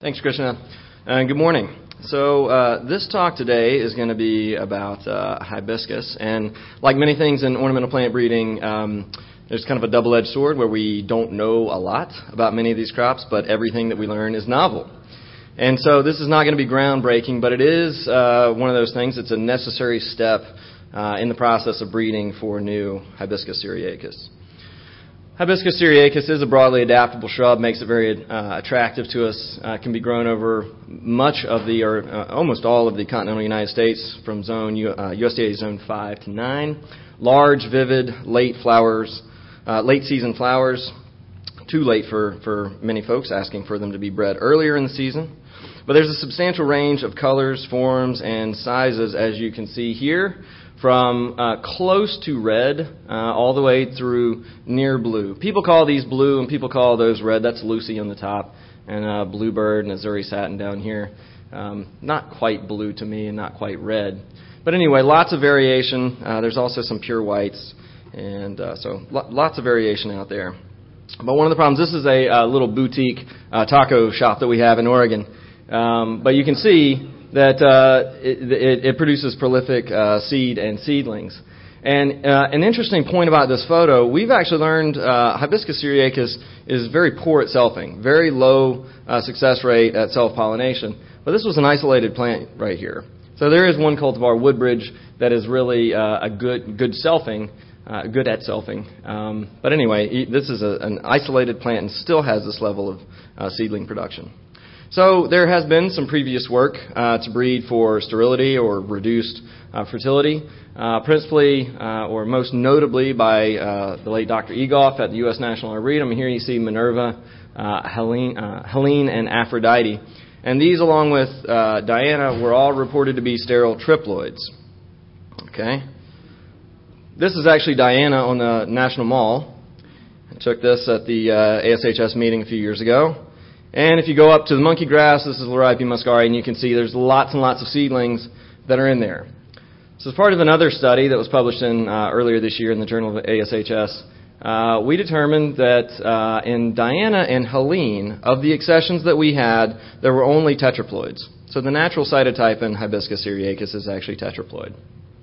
Thanks, Krishna. Good morning. So this talk today is going to be about hibiscus. And like many things in ornamental plant breeding, there's kind of a double-edged sword where we don't know a lot about many of these crops, but everything that we learn is novel. And so this is not going to be groundbreaking, but it is one of those things that's a necessary step in the process of breeding for new Hibiscus syriacus. Hibiscus syriacus is a broadly adaptable shrub, makes it very attractive to us. Can be grown over much of the, or almost all of the continental United States from zone USDA zone 5 to 9. Large, vivid, late season flowers. Too late for many folks, asking for them to be bred earlier in the season. But there's a substantial range of colors, forms, and sizes, as you can see here, from close to red all the way through near blue. People call these blue and people call those red. That's Lucy on the top, and Bluebird and Azuri Satin down here. Not quite blue to me and not quite red. But anyway, lots of variation. There's also some pure whites, and so lots of variation out there. But one of the problems, this is a little boutique taco shop that we have in Oregon. But you can see that it produces prolific seed and seedlings. And an interesting point about this photo, we've actually learned Hibiscus syriacus is very poor at selfing, very low success rate at self-pollination. But this was an isolated plant right here. So there is one cultivar, Woodbridge, that is really a good selfing, good at selfing. But anyway, this is an isolated plant and still has this level of seedling production. So there has been some previous work to breed for sterility or reduced fertility, principally or most notably by the late Dr. Egoff at the U.S. National Arboretum. Here you see Minerva, Helene, and Aphrodite. And these, along with Diana, were all reported to be sterile triploids. Okay. This is actually Diana on the National Mall. I took this at the ASHS meeting a few years ago. And if you go up to the monkey grass, this is Liripe muscari, and you can see there's lots and lots of seedlings that are in there. So as part of another study that was published in earlier this year in the Journal of ASHS, we determined that in Diana and Helene, of the accessions that we had, there were only tetraploids. So the natural cytotype in Hibiscus syriacus is actually tetraploid.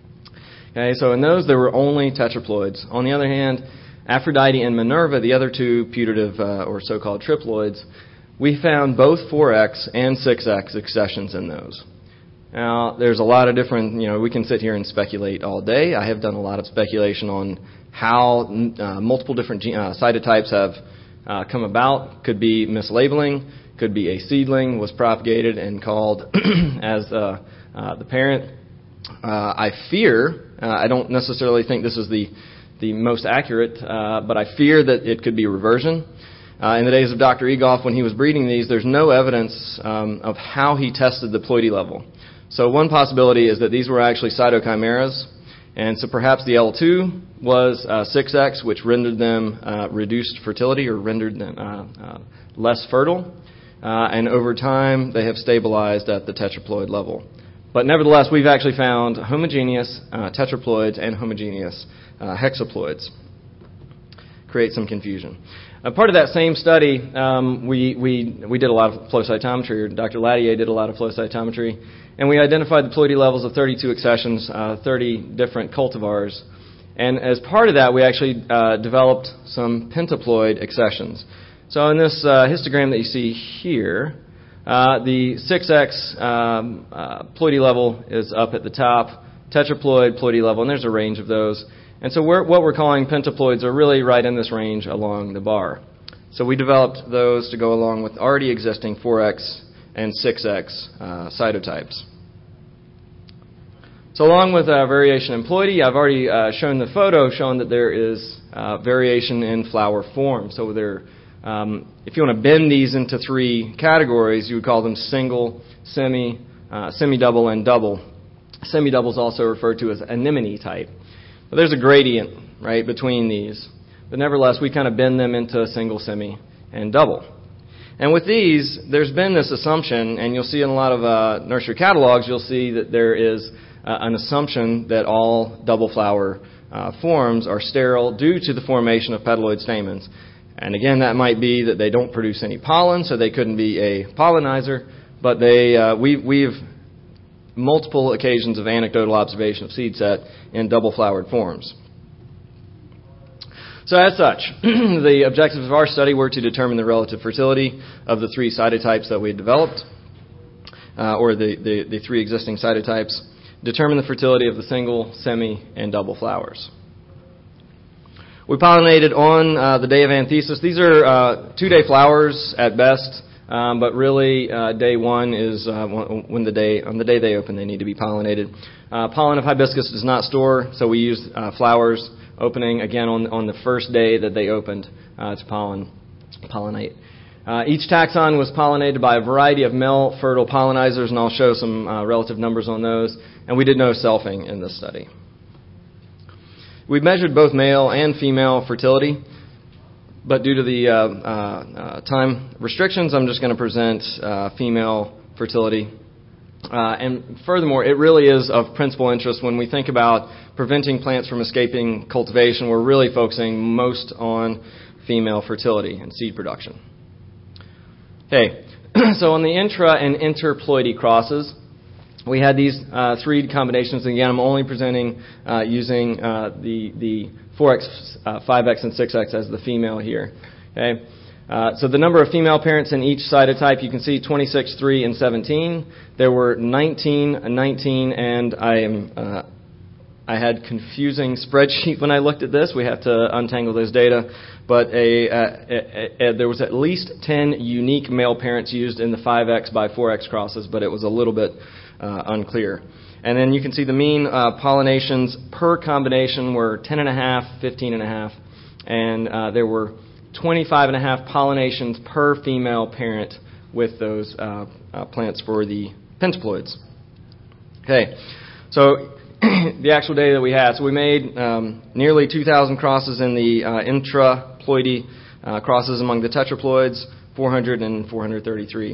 Okay, so in those, there were only tetraploids. On the other hand, Aphrodite and Minerva, the other two putative or so-called triploids, we found both 4X and 6X accessions in those. Now, there's a lot of different, we can sit here and speculate all day. I have done a lot of speculation on how multiple different cytotypes have come about. Could be mislabeling, could be a seedling was propagated and called as the parent. I fear, I don't necessarily think this is the most accurate, but I fear that it could be reversion. In the days of Dr. Egoff, when he was breeding these, there's no evidence of how he tested the ploidy level. So one possibility is that these were actually cytochimeras, and so perhaps the L2 was 6X, which rendered them reduced fertility or rendered them less fertile, and over time they have stabilized at the tetraploid level. But nevertheless, we've actually found homogeneous tetraploids and homogeneous hexaploids. Create some confusion. Part of that same study, we did a lot of flow cytometry, or Dr. Lattier did a lot of flow cytometry, and we identified the ploidy levels of 32 accessions, 30 different cultivars. And as part of that, we actually developed some pentaploid accessions. So in this histogram that you see here, the 6X ploidy level is up at the top, tetraploid ploidy level, and there's a range of those. And so what we're calling pentaploids are really right in this range along the bar. So we developed those to go along with already existing 4X and 6X cytotypes. So along with variation in ploidy, I've already shown the photo showing that there is variation in flower form. So there, if you want to bend these into three categories, you would call them single, semi-double, and double. Semi-double is also referred to as anemone type. But there's a gradient, right, between these. But nevertheless, we kind of bend them into single, semi, and double. And with these, there's been this assumption, and you'll see in a lot of nursery catalogs, you'll see that there is an assumption that all double flower forms are sterile due to the formation of petaloid stamens. And again, that might be that they don't produce any pollen, so they couldn't be a pollinizer, but we've multiple occasions of anecdotal observation of seed set in double-flowered forms. So as such, the objectives of our study were to determine the relative fertility of the three cytotypes that we had developed, or the three existing cytotypes, determine the fertility of the single, semi, and double flowers. We pollinated on the day of anthesis. These are 2-day flowers at best, but really day one is on the day they open, they need to be pollinated. Pollen of hibiscus does not store, so we use flowers opening again on the first day that they opened to pollinate. Each taxon was pollinated by a variety of male fertile pollinizers, and I'll show some relative numbers on those. And we did no selfing in this study. We measured both male and female fertility, but due to the time restrictions, I'm just going to present female fertility. And furthermore, it really is of principal interest when we think about preventing plants from escaping cultivation. We're really focusing most on female fertility and seed production. Okay, so on the intra and interploidy crosses, we had these three combinations. And again, I'm only presenting using the 4X, 5X, and 6X as the female here. Okay, so the number of female parents in each cytotype, you can see 26, 3, and 17. There were 19, and I had confusing spreadsheet when I looked at this. We have to untangle those data. But there was at least 10 unique male parents used in the 5X by 4X crosses, but it was a little bit unclear. And then you can see the mean pollinations per combination were 10.5, 15.5, and there were 25.5 pollinations per female parent with those plants for the pentaploids. Okay, so the actual data that we had. So we made nearly 2,000 crosses in the intraploidy crosses among the tetraploids, 400 and 433.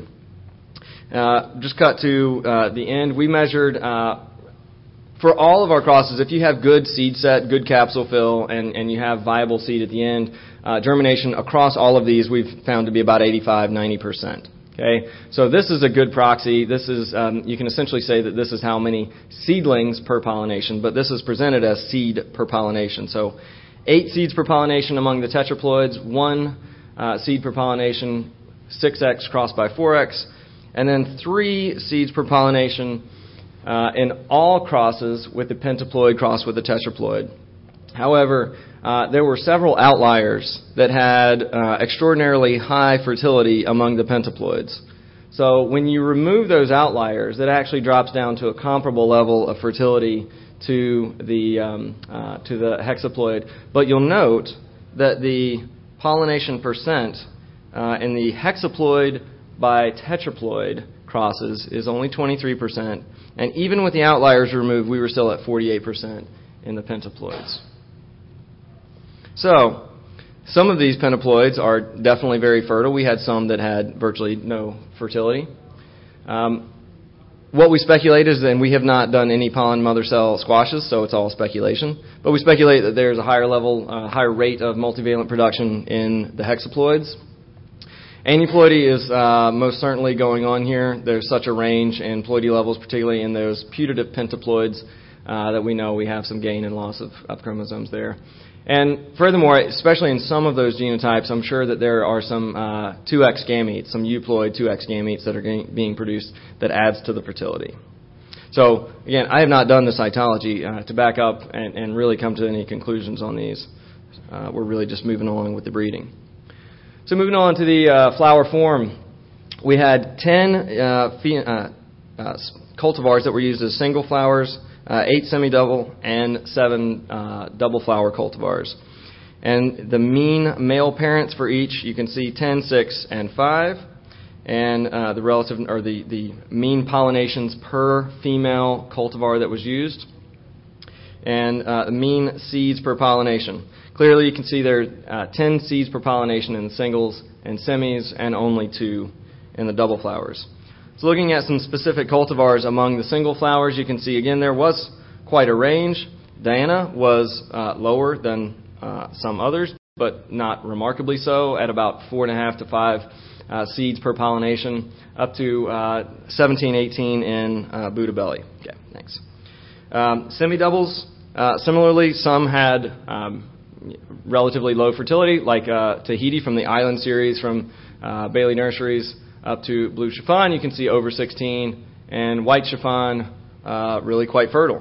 Just cut to the end. We measured, for all of our crosses, if you have good seed set, good capsule fill, and you have viable seed at the end, germination across all of these we've found to be about 85, 90%. Okay, so this is a good proxy. This is you can essentially say that this is how many seedlings per pollination, but this is presented as seed per pollination. So 8 seeds per pollination among the tetraploids, 1 seed per pollination, 6X crossed by 4X, and then 3 seeds per pollination in all crosses with the pentaploid crossed with the tetraploid. However, there were several outliers that had extraordinarily high fertility among the pentaploids. So when you remove those outliers, it actually drops down to a comparable level of fertility to the hexaploid. But you'll note that the pollination percent in the hexaploid by tetraploid crosses is only 23%. And even with the outliers removed, we were still at 48% in the pentaploids. So, some of these pentaploids are definitely very fertile. We had some that had virtually no fertility. What we speculate is, and we have not done any pollen mother cell squashes, so it's all speculation, but we speculate that there's a higher rate of multivalent production in the hexaploids. Aneuploidy is most certainly going on here. There's such a range in ploidy levels, particularly in those putative pentaploids, that we know we have some gain and loss of chromosomes there. And furthermore, especially in some of those genotypes, I'm sure that there are some 2X gametes, some euploid 2X gametes that are being produced that adds to the fertility. So, again, I have not done the cytology to back up and really come to any conclusions on these. We're really just moving along with the breeding. So moving on to the flower form, we had 10 cultivars that were used as single flowers, 8 semi-double, and 7 double flower cultivars. And the mean male parents for each, you can see 10, 6, and 5. And the relative, or the mean pollinations per female cultivar that was used. And the mean seeds per pollination. Clearly you can see there are 10 seeds per pollination in the singles and semis, and only 2 in the double flowers. So looking at some specific cultivars among the single flowers, you can see again there was quite a range. Diana was lower than some others. but not remarkably so, at about 4.5 to 5 seeds per pollination, up to 17, 18 in Buddha belly. Okay, thanks. Semi-doubles, similarly, some had relatively low fertility, like Tahiti from the Island series from Bailey Nurseries, up to blue chiffon. You can see over 16, and white chiffon really quite fertile.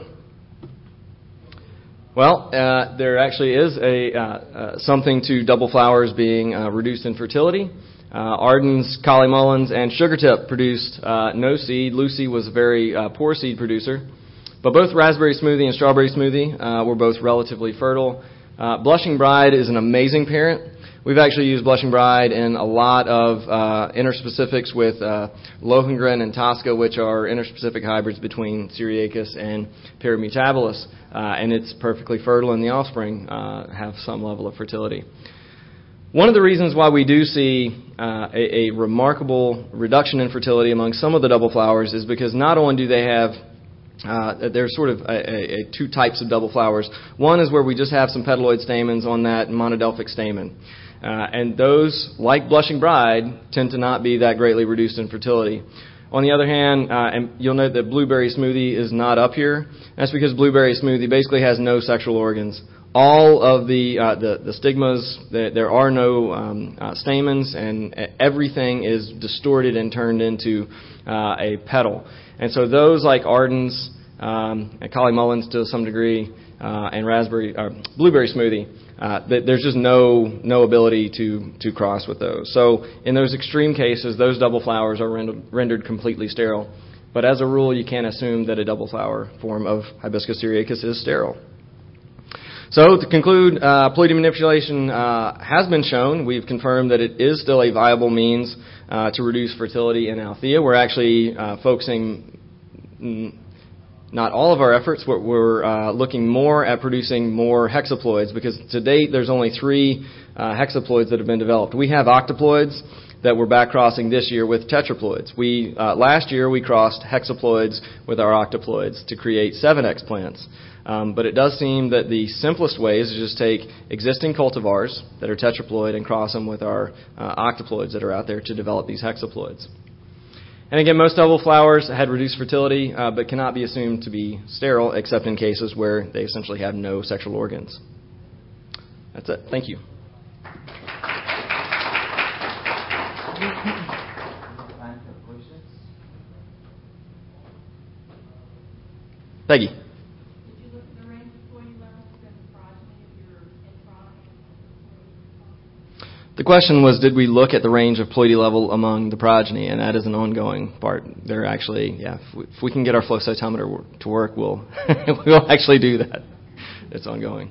Well, there actually is something to double flowers being reduced in fertility. Arden's, Collie Mullins, and Sugartip produced no seed. Lucy was a very poor seed producer. But both Raspberry Smoothie and Strawberry Smoothie were both relatively fertile. Blushing Bride is an amazing parent. We've actually used Blushing Bride in a lot of interspecifics with Lohengrin and Tosca, which are interspecific hybrids between Syriacus and Paramutabilus. And it's perfectly fertile, and the offspring have some level of fertility. One of the reasons why we do see a remarkable reduction in fertility among some of the double flowers is because not only do they have there's sort of two types of double flowers. One is where we just have some petaloid stamens on that monodelphic stamen. And those, like Blushing Bride, tend to not be that greatly reduced in fertility. On the other hand, and you'll note that Blueberry Smoothie is not up here. That's because Blueberry Smoothie basically has no sexual organs. All of the stigmas, there are no stamens, and everything is distorted and turned into a petal. And so those like Arden's, and Collie Mullins to some degree, and Blueberry Smoothie, there's just no ability to cross with those. So in those extreme cases, those double flowers are rendered completely sterile. But as a rule, you can't assume that a double flower form of Hibiscus syriacus is sterile. So to conclude, ploidy manipulation has been shown. We've confirmed that it is still a viable means to reduce fertility in Althea. We're actually focusing not all of our efforts. We're looking more at producing more hexaploids, because to date there's only 3 hexaploids that have been developed. We have octoploids that we're back crossing this year with tetraploids. Last year we crossed hexaploids with our octoploids to create 7X plants. But it does seem that the simplest way is to just take existing cultivars that are tetraploid and cross them with our octoploids that are out there to develop these hexaploids. And again, most double flowers had reduced fertility, but cannot be assumed to be sterile, except in cases where they essentially have no sexual organs. That's it. Thank you. Peggy. The question was, did we look at the range of ploidy level among the progeny? And that is an ongoing part. They're actually, if we can get our flow cytometer to work, we'll actually do that. It's ongoing.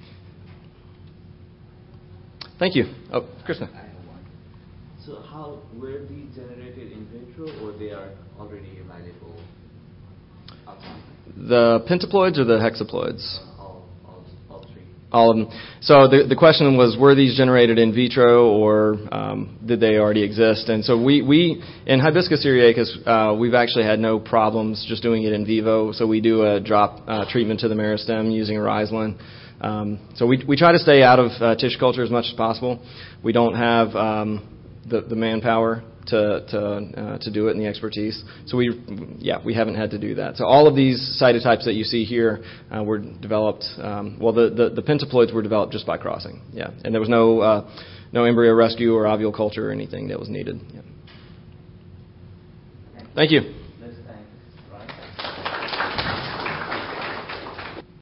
Thank you. Oh, Krishna. I have one. So how were these generated in vitro, or they are already available outside? The pentaploids or the hexaploids? All 3. All of them. So the question was, were these generated in vitro, or did they already exist? And so we in Hibiscus syriacus, we've actually had no problems just doing it in vivo. So we do a drop treatment to the meristem using a Rhizolan. So we try to stay out of tissue culture as much as possible. We don't have the manpower to do it and the expertise. So we haven't had to do that. So all of these cytotypes that you see here were developed. The pentaploids were developed just by crossing. Yeah, and there was no embryo rescue or ovule culture or anything that was needed. Yeah. Thank you.